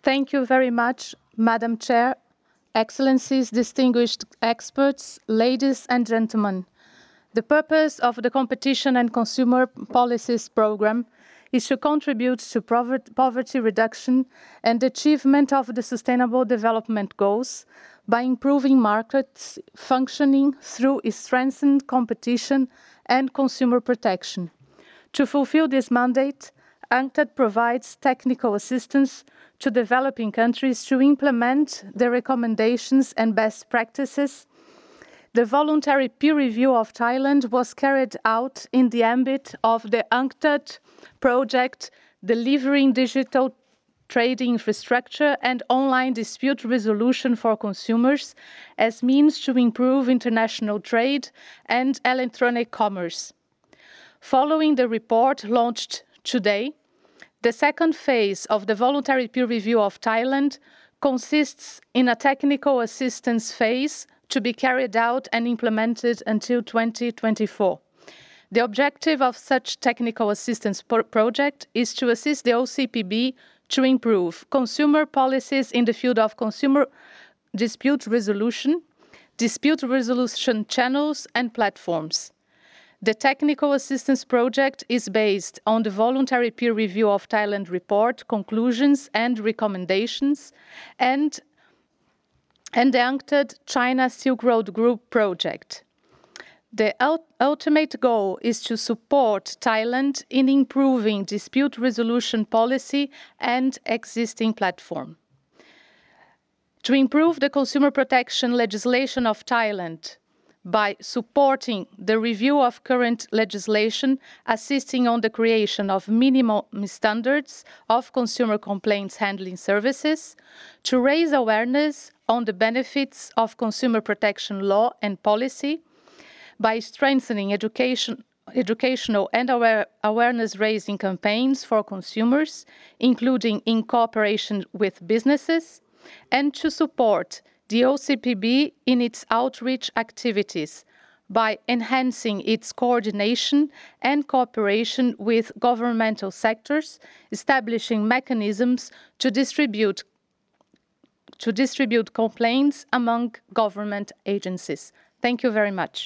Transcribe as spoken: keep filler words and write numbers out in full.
Thank you very much, Madam Chair, Excellencies, distinguished experts, ladies and gentlemen. The purpose of the Competition and Consumer Policies Programme is to contribute to poverty reduction and achievement of the Sustainable Development Goals by improving markets functioning through strengthened competition and consumer protection. To fulfill this mandate, UNCTAD provides technical assistance to developing countries to implement the recommendations and best practices. The voluntary peer review of Thailand was carried out in the ambit of the UNCTAD project, delivering digital trading infrastructure and online dispute resolution for consumers as means to improve international trade and electronic commerce. Following the report launched today, the second phase of the voluntary peer review of Thailand consists in a technical assistance phase to be carried out and implemented until twenty twenty-four. The objective of such technical assistance project is to assist the O C P B to improve consumer policies in the field of consumer dispute resolution, dispute resolution channels and platforms. The technical assistance project is based on the voluntary peer review of Thailand report, conclusions and recommendations, and, and the UNCTAD China Silk Road Group project. The ultimate goal is to support Thailand in improving dispute resolution policy and existing platform. To improve the consumer protection legislation of Thailand, by supporting the review of current legislation, assisting on the creation of minimum standards of consumer complaints handling services, to raise awareness on the benefits of consumer protection law and policy, by strengthening education, educational and aware, awareness-raising campaigns for consumers, including in cooperation with businesses, and to support the O C P B in its outreach activities by enhancing its coordination and cooperation with governmental sectors, establishing mechanisms to distribute, to distribute complaints among government agencies. Thank you very much.